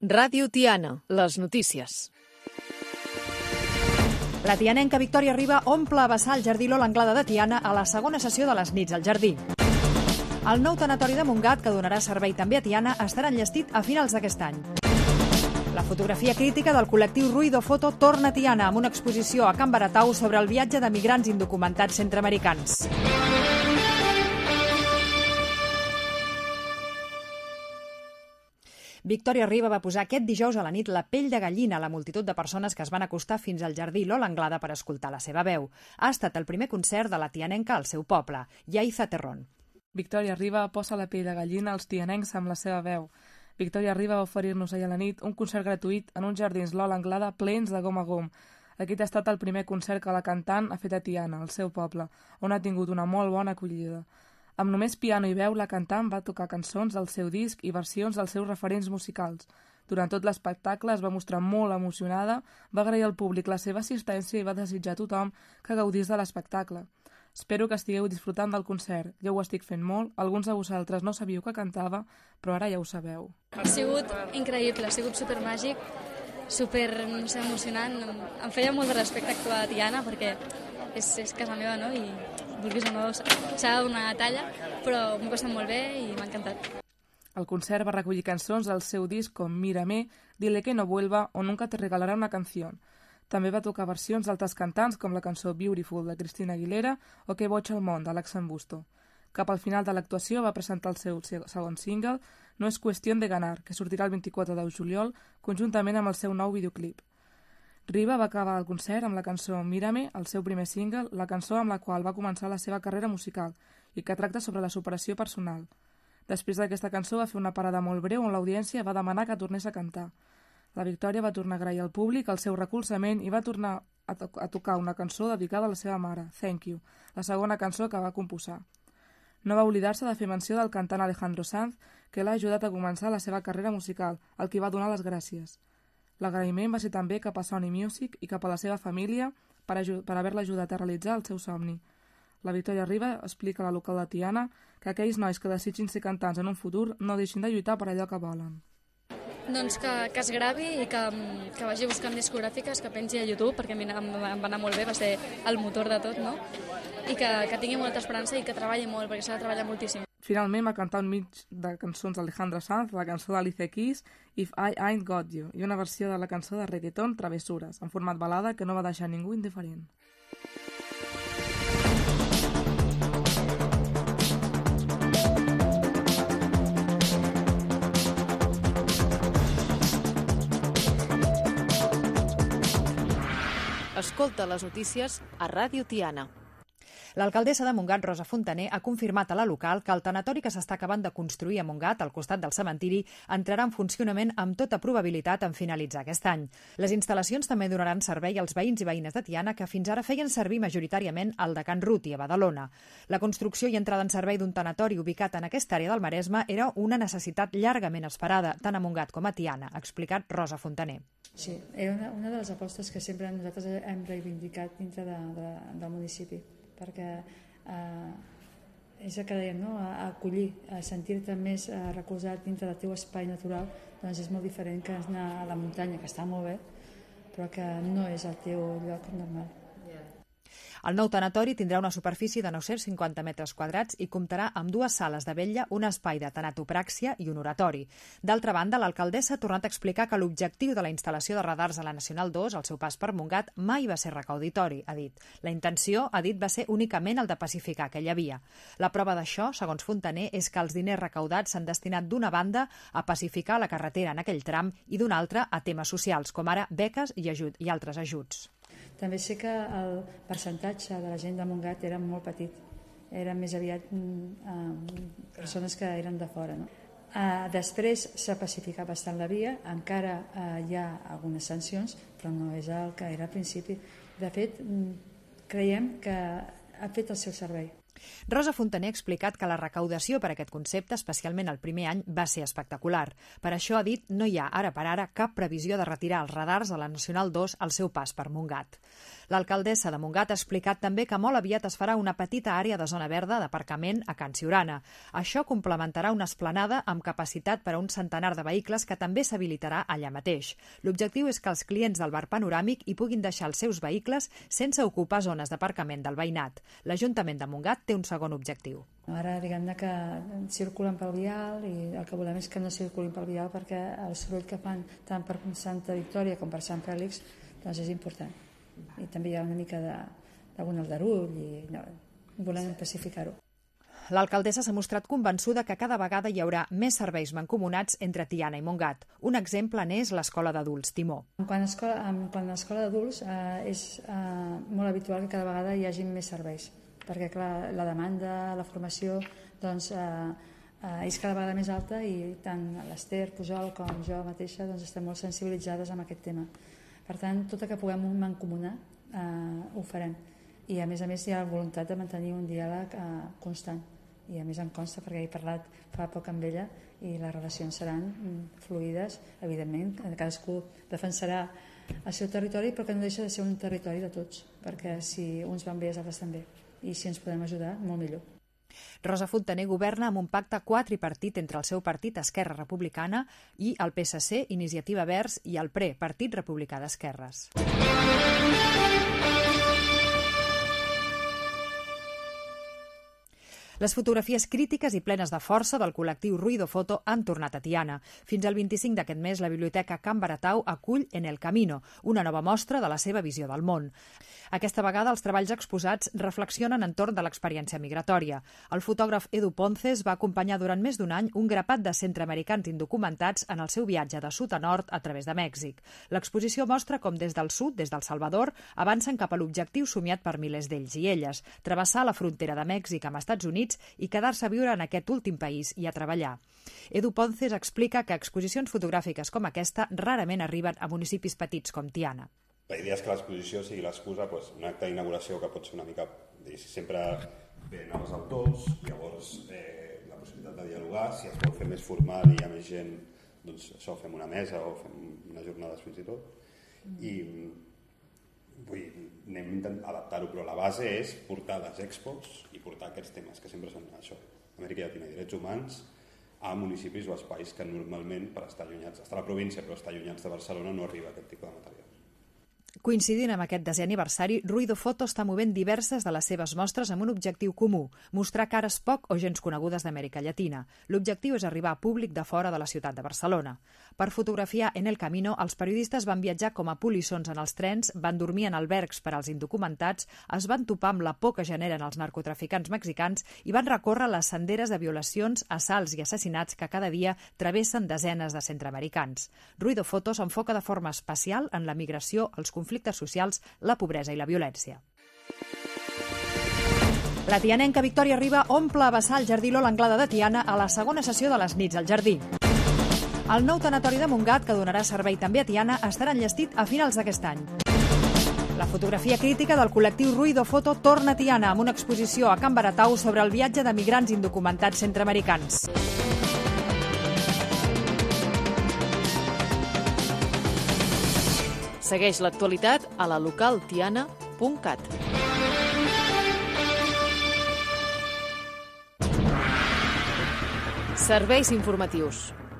Ràdio Tiana, les notícies. La tianenca Victòria Riba omple a vessar el Jardí Lola Anglada de Tiana a la segona sessió de les nits al jardí. El nou tanatori de Montgat, que donarà servei també a Tiana, estarà enllestit a finals d'aquest any. La fotografia crítica del col·lectiu Ruido Foto torna a Tiana amb una exposició a Can Baratau sobre el viatge de migrants indocumentats centreamericans. Victòria Riba va posar aquest dijous a la nit la pell de gallina a la multitud de persones que es van acostar fins al Jardí Lola Anglada per escoltar la seva veu. Ha estat el primer concert de la tianenca al seu poble, Yaiza Terrón. Victòria Riba posa la pell de gallina als tianencs amb la seva veu. Victòria Riba va oferir-nos ahir a la nit un concert gratuït en uns jardins Lola Anglada plens de gom a gom. Aquest ha estat el primer concert que la cantant ha fet a Tiana, al seu poble, on ha tingut una molt bona acollida. Amb només piano i veu, la cantant va tocar cançons del seu disc i versions dels seus referents musicals. Durant tot l'espectacle es va mostrar molt emocionada, va agrair al públic la seva assistència i va desitjar a tothom que gaudís de l'espectacle. Espero que estigueu disfrutant del concert. Jo ho estic fent molt, alguns de vosaltres no sabíeu que cantava, però ara ja ho sabeu. Ha sigut increïble, ha sigut supermàgic, no sé, emocionant. Em feia molt de respecte actuar a Tiana perquè és casa meva, no? I vulguis o no, s'ha de donar talla, però m'ho he passat molt bé i m'ha encantat. El concert va recollir cançons del seu disc com Mírame, Dile que no vuelva o Nunca te regalará una canción. També va tocar versions d'altres cantants com la cançó Beautiful de Cristina Aguilera o Que boig el món d'Alexandre Busto. Cap al final de l'actuació va presentar el seu segon single, No es cuestión de ganar, que sortirà el 24 de juliol conjuntament amb el seu nou videoclip. Riba va acabar el concert amb la cançó Mírame, el seu primer single, la cançó amb la qual va començar la seva carrera musical i que tracta sobre la superació personal. Després d'aquesta cançó va fer una parada molt breu on l'audiència va demanar que tornés a cantar. La Victòria va tornar a agrair al públic el seu recolzament i va tornar a tocar una cançó dedicada a la seva mare, Thank You, la segona cançó que va composar. No va oblidar-se de fer menció del cantant Alejandro Sanz, que l'ha ajudat a començar la seva carrera musical, al qui va donar les gràcies. L'agraïment va ser també cap a Sony Music i cap a la seva família per haver-la ajudat a realitzar el seu somni. La Victòria Riba explica a la local de Tiana que aquells nois que desitgin ser cantants en un futur no deixin de lluitar per allò que volen. Doncs que es gravi i que vagi buscant discogràfiques, que pensi a YouTube, perquè a mi em va anar molt bé, va ser el motor de tot, no? I que tingui molta esperança i que treballi molt, perquè s'ha de treballar moltíssim. Finalment va cantar un mig de cançons d'Alejandro Sanz, la cançó d'Alicia Keys, If I Ain't Got You, i una versió de la cançó de reggaeton Travessures, en format balada que no va deixar ningú indiferent. Escolta les notícies a Ràdio Tiana. L'alcaldessa de Montgat, Rosa Fontaner, ha confirmat a la local que el tanatori que s'està acabant de construir a Montgat, al costat del cementiri, entrarà en funcionament amb tota probabilitat en finalitzar aquest any. Les instal·lacions també donaran servei als veïns i veïnes de Tiana que fins ara feien servir majoritàriament el de Can Ruti, a Badalona. La construcció i entrada en servei d'un tanatori ubicat en aquesta àrea del Maresme era una necessitat llargament esperada, tant a Montgat com a Tiana, ha explicat Rosa Fontaner. Sí, era una de les apostes que sempre nosaltres hem reivindicat dintre del municipi, perquè és el que dèiem, no? Acollir, sentir-te més recolzat dintre del teu espai natural, doncs és molt diferent que anar a la muntanya, que està molt bé, però que no és el teu lloc normal. El nou tanatori tindrà una superfície de 950 metres quadrats i comptarà amb 2 sales de vetlla, un espai de tanatopràxia i un oratori. D'altra banda, l'alcaldessa ha tornat a explicar que l'objectiu de la instal·lació de radars a la Nacional 2, al seu pas per Montgat, mai va ser recauditori, ha dit. La intenció, ha dit, va ser únicament el de pacificar aquella via. La prova d'això, segons Fontaner, és que els diners recaudats s'han destinat d'una banda a pacificar la carretera en aquell tram i d'una altra a temes socials, com ara beques i altres ajuts. També sé que el percentatge de la gent de Montgat era molt petit, eren més aviat persones que eren de fora. No? Després s'ha pacificat bastant la via, encara hi ha algunes sancions, però no és el que era al principi. De fet, creiem que ha fet el seu servei. Rosa Fontaner ha explicat que la recaudació per aquest concepte, especialment el primer any, va ser espectacular. Per això ha dit no hi ha, ara per ara, cap previsió de retirar els radars a la Nacional 2 al seu pas per Montgat. L'alcaldessa de Montgat ha explicat també que molt aviat es farà una petita àrea de zona verda d'aparcament a Can Siurana. Això complementarà una esplanada amb capacitat per a un centenar de vehicles que també s'habilitarà allà mateix. L'objectiu és que els clients del bar panoràmic hi puguin deixar els seus vehicles sense ocupar zones d'aparcament del veïnat. L'Ajuntament de Montgat té un segon objectiu. Ara, diguem-ne que circulen pel vial i el que volem és que no circulin pel vial perquè el soroll que fan tant per Santa Victòria com per Sant Fèlix doncs és important. I també hi ha una mica d'algun aldarull i volem pacificar-ho. L'alcaldessa s'ha mostrat convençuda que cada vegada hi haurà més serveis mancomunats entre Tiana i Montgat. Un exemple n'és l'Escola d'Adults Timó. Quan a l'escola d'adults és molt habitual que cada vegada hi hagi més serveis, perquè clar, la demanda, la formació doncs, és cada vegada més alta i tant l'Ester Pujol com jo mateixa doncs, estem molt sensibilitzades amb aquest tema. Per tant, tot el que puguem mancomunar ho farem. I a més hi ha la voluntat de mantenir un diàleg constant. I a més em consta perquè he parlat fa poc amb ella i les relacions seran fluides, evidentment. Cadascú defensarà el seu territori, però que no deixa de ser un territori de tots, perquè si uns van bé, els altres també. I si ens podem ajudar, molt millor. Rosa Fontaner governa amb un pacte quadripartit entre el seu partit Esquerra Republicana i el PSC, Iniciativa Verds i el PRE, Partit Republicà d'Esquerres. Les fotografies crítiques i plenes de força del col·lectiu Ruido Foto han tornat a Tiana. Fins al 25 d'aquest mes, la Biblioteca Can Baratau acull En el Camino, una nova mostra de la seva visió del món. Aquesta vegada, els treballs exposats reflexionen entorn de l'experiència migratòria. El fotògraf Edu Ponces va acompanyar durant més d'un any un grapat de centreamericans indocumentats en el seu viatge de sud a nord a través de Mèxic. L'exposició mostra com des del sud, des del Salvador, avancen cap a l'objectiu somiat per milers d'ells i elles, travessar la frontera de Mèxic amb Estats Units i quedar-se a viure en aquest últim país i a treballar. Edu Ponces explica que exposicions fotogràfiques com aquesta rarament arriben a municipis petits com Tiana. La idea és que l'exposició sigui l'excusa, un acte d'inauguració que pot ser una mica... Sempre venen els autors, llavors la possibilitat de dialogar, si es vol fer més formal i hi ha més gent, doncs això, fem una mesa o fem unes jornades fins i tot. I anem intentant adaptar-ho, però la base és portar les expos i portar aquests temes que sempre són això, Amèrica Llatina i drets humans, a municipis o espais que normalment, per estar allunyats, està a la província però estar allunyats de Barcelona, no arriba aquest tipus de material. Coincidint amb aquest 10è aniversari, Ruido Foto està movent diverses de les seves mostres amb un objectiu comú, mostrar cares poc o gens conegudes d'Amèrica Llatina. L'objectiu és arribar a públic de fora de la ciutat de Barcelona. Per fotografiar En el Camino, els periodistes van viatjar com a polissons en els trens, van dormir en albergs per als indocumentats, es van topar amb la por que generen els narcotraficants mexicans i van recórrer les senderes de violacions, assalts i assassinats que cada dia travessen desenes de centreamericans. Ruido Foto s'enfoca de forma especial en la migració, els conflictes socials, la pobresa i la violència. La tianenca Victòria Riba omple a vessar el Jardí Lola Anglada de Tiana a la segona sessió de les nits al jardí. El nou tanatori de Montgat, que donarà servei també a Tiana, estarà enllestit a finals d'aquest any. La fotografia crítica del col·lectiu Ruido Foto torna a Tiana amb una exposició a Can Baratau sobre el viatge de migrants indocumentats centreamericans. Segueix l'actualitat a la localtiana.cat. Serveis informatius.